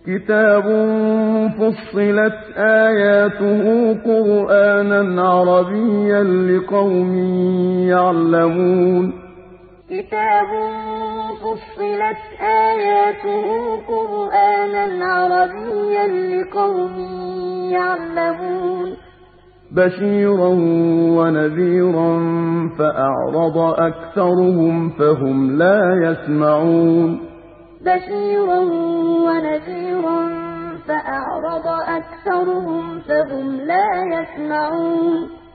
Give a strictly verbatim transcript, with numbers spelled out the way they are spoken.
كتاب فصلت آياته قرآنا عربيا لقوم يعلمون كتاب فصلت آياته قرآنا عربيا لقوم يعلمون بشيرا ونذيرا فأعرض أكثرهم فهم لا يسمعون بشيرا ونذيرا فأعرض أكثرهم فهم لا يسمعون